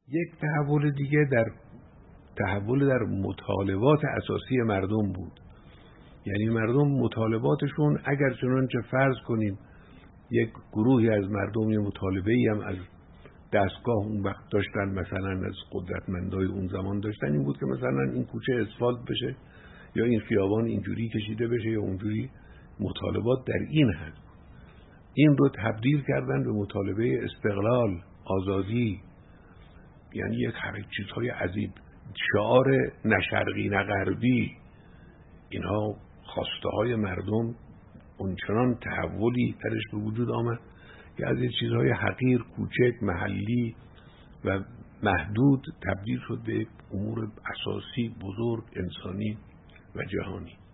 یک تحول دیگه تحول در مطالبات اساسی مردم بود. یعنی مردم مطالباتشون اگر چنانچه فرض کنیم یک گروهی از مردم یه مطالبه‌ای هم از دستگاه اون وقت داشتن، مثلا از قدرتمندای اون زمان داشتن، این بود که مثلا این کوچه اسفالت بشه یا این خیابان اینجوری کشیده بشه یا اونجوری. مطالبات در این حد این رو تبدیل کردن به مطالبه استقلال، آزادی، یعنی یک چیزهای عجیب، شعار نه شرقی نه غربی. اینها خواسته های مردم اونچنان تحولی درش به وجود آمد که از این چیزهای حقیر، کوچک، محلی و محدود تبدیل شد به امور اساسی، بزرگ، انسانی و جهانی.